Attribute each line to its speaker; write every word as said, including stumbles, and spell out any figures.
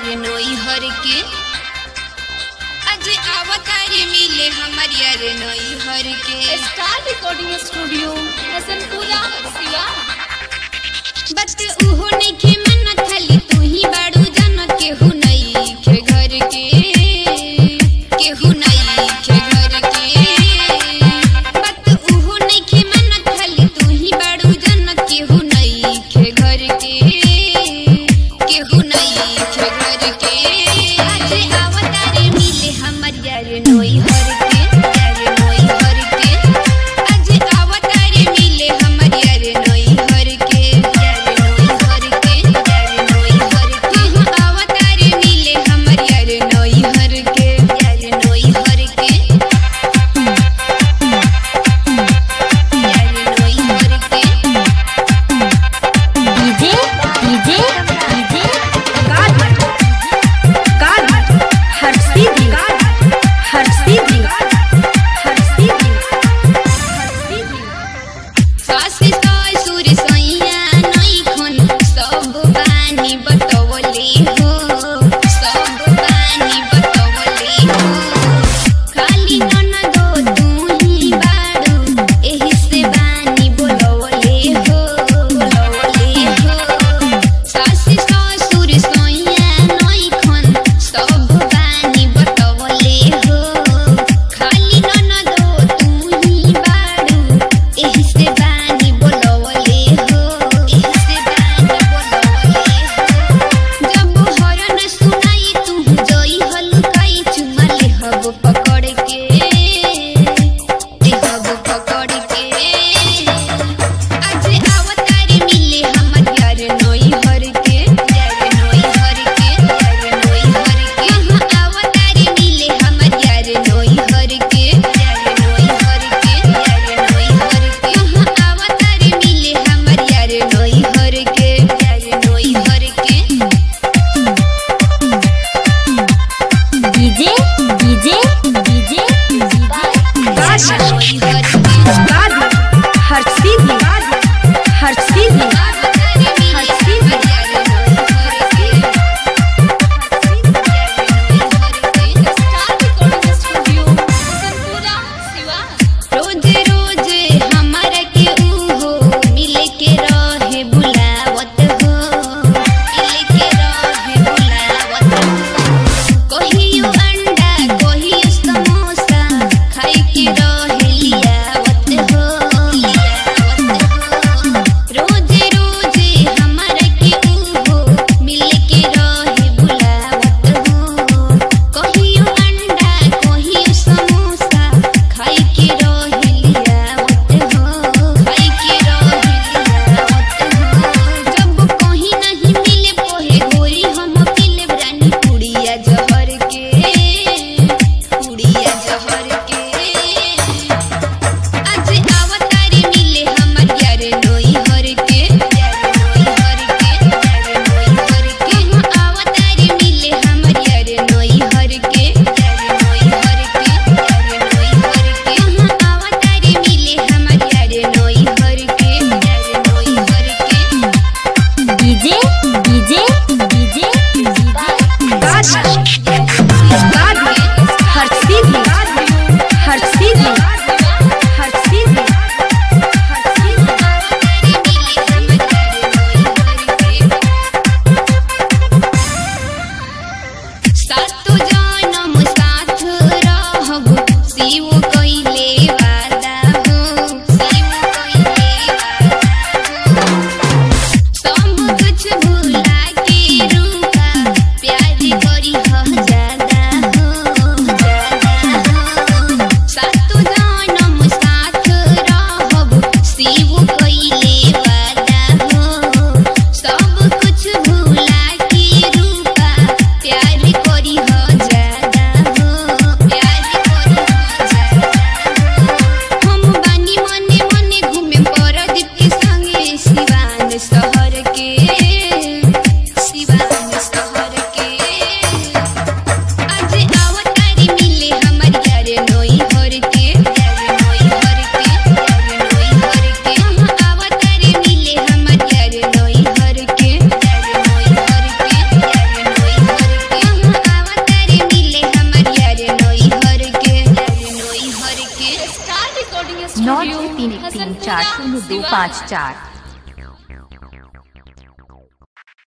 Speaker 1: यार नोई हर के आज आवतारे मिले हमार यार नोई हर के
Speaker 2: स्टार रिकॉर्डिंग स्टूडियो हसनपुरा सिवा
Speaker 1: बस उहो नहीं के मन खाली तू ही बाड़ू जन के हु नहीं के घर के के हु नहीं के घर के बस उहो नहीं के मन खाली तू ही बाड़ू जन के हु नहीं के घर के के हु नहीं के घर के आज आवतारे मिले हमर यार नोई हर के यार नोई हर के आज आवतारे मिले हमर यार नोई हर के यार नोई हर के यार नोई हर के आवतारे मिले हमर यार नोई हर के यार नोई हर के यार नोई हर के
Speaker 2: डीजे डीजे डीजे गाड गाड हर्षी दी हर्षी दी हर्षी दी हर्षी दी
Speaker 1: सासी ससुर सैया नई खन सब बानी बतवले हो सब बानी बतवले हो खाली ननदो तू ही बाड़ू एही से बानी बोलवले हो बोलवले हो सासी ससुर सैया नई खन सब बानी बतवले हो खाली ननदो तू ही बाड़ू एही से बानी बोलवले हो एही से बानी बोलवले हो जब हरन सुनाई तू जोई हलकाई चुमले हब पकड़ के ए हब पकड़ के आज आवतारे मिले हमर यार नोई हर के यार नोई हर के यार नोई हर के यहाँ आवतारे मिले हमर यार नोई हर के यार नोई हर के यार नोई हर के यहाँ आवतारे मिले हमर यार नोई हर के यार नोई हर के
Speaker 2: डीजे डीजे डीजे
Speaker 1: यार नोई हर के
Speaker 2: गाड हर्षी दी हर्षी दी
Speaker 1: आवतारे मिले हमर यार नोई हर के यार नोई हर के
Speaker 2: स्टार रिकॉर्डिंग स्टूडियो हसनपुरा सिवा
Speaker 1: रोज रोज हमारा के उहो मिले के रहे बुलावत हो मिले के रहे बुलावत हो कहियो अंडा कहियो समोसा खाई के रहे लियावत हो लियावत हो रोज रोज हमारा के उहो मिले के रहे बुलावत हो कहियो अंडा कहियो समोसा खाई के रहे लियावत हो खाई के रहे लियावत हो जब कहीं नहीं मिले पोहे गोरी हम पीले रानी पुड़िया जहर के पुड़िया जहर के आज आवतारे मिले हमर यार नोई हर के यार नोई हर के यार नोई हर के यहाँ आवतारे मिले हमर यार नोई हर के यार नोई हर के यार नोई हर के यहाँ आवतारे मिले हमर यार नोई हर के यार नोई हर के
Speaker 2: डीजे डीजे डीजे गाड गाड हर्षी दी हर्षी दी हर्षी दी हर्षी दी
Speaker 1: आवतारे मिले हमर यार नोई हर के सातो जनम साथ रहब शिव कइले वादा हो शिव कइले वादा हो सब कुछ भुला के रूपा प्यार करी ह ज्यादा हो ज्यादा हो सातो जनम साथ रहब शिव कइले वादा हो सब कुछ भुला के रूपा प्यार करी ह ज्यादा हो प्यार करी ह ज्यादा हो हम बानी मने मने घूमे परदीप के संगे सिवान शहर के सिवान शहर के आज आवतारे मिले हमर यार नोई हर के यार नोई हर के यार नोई हर के यहाँ आवतारे मिले हमर यार नोई हर के यार नोई हर के यार नोई हर
Speaker 2: स्टूडियो
Speaker 3: छः तीन एक तीन चार शून्य दो पाँच चार।